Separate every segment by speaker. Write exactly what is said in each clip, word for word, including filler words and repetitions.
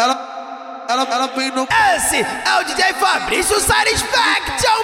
Speaker 1: Ela, ela, ela vem no...
Speaker 2: Esse é o D J Fabrício Satisfaction.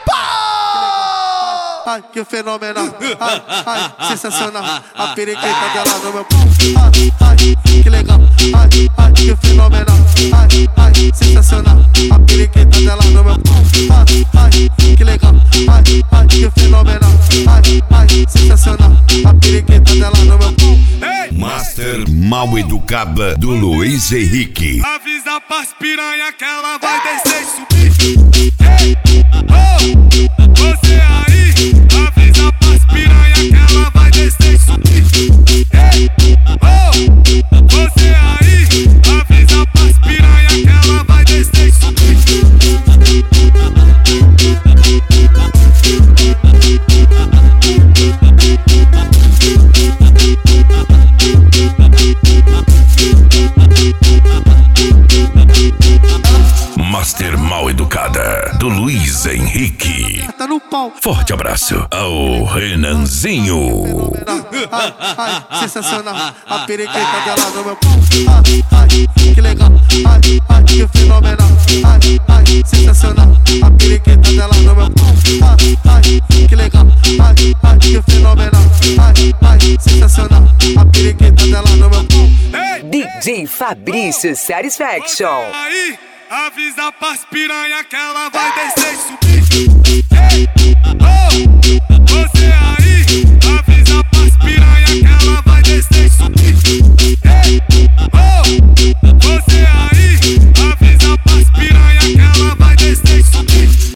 Speaker 1: Ai, que fenomenal, ai, ai, sensacional. A periquita dela no meu pau. Ai, ai, que legal, ai, ai, que fenomenal. Ai, ai, sensacional. A periquita dela no meu pau. Ai, ai, que legal, ai, ai, que fenomenal. Ai, ai, sensacional. A periquita dela no meu pau.
Speaker 3: Master Mal Educada do Luiz Henrique.
Speaker 4: Avisa pras piranha que ela vai descer e subir. Ei, oh, você aí, avisa pras piranha que ela vai descer e subir. Ei, oh, você aí, avisa pras piranha que ela vai descer e subir.
Speaker 3: Master Mal Educada do Luiz Henrique.
Speaker 1: Tá no pau.
Speaker 3: Forte abraço ao Renanzinho.
Speaker 1: Ai, ai, sensacional. A periquita dela no meu pau. Ai, ai, que legal. Ai, ai, que fenomenal. Ai, ai, sensacional. A periquita dela no meu pau. Ai, ai, que legal. Ai, ai, que fenomenal. Ai, ai, sensacional. A periquita dela no meu pau.
Speaker 5: D J Fabrício Satisfaction.
Speaker 4: Aí, avisa pras piranha que ela vai descer e subir. Ei, oh,